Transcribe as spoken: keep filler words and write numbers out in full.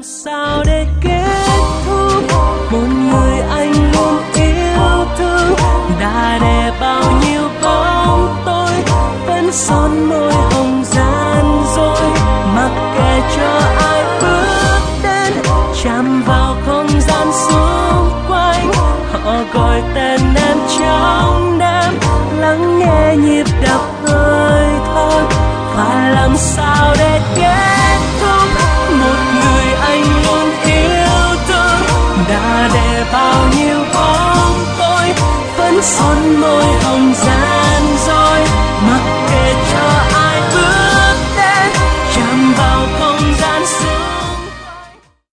làm sao để kết thúc một người anh luôn yêu thương, đã để bao nhiêu bóng tối vẫn son môi hồng gian dối, mặc kệ cho ai bước đến chạm vào không gian xung quanh. Họ gọi tên em trong đêm, lắng nghe nhịp đập hơi thở. Phải làm sao để kết thúc một người anh luôn yêu thương, đã để bao nhiêu bóng tối vẫn son môi hồng gian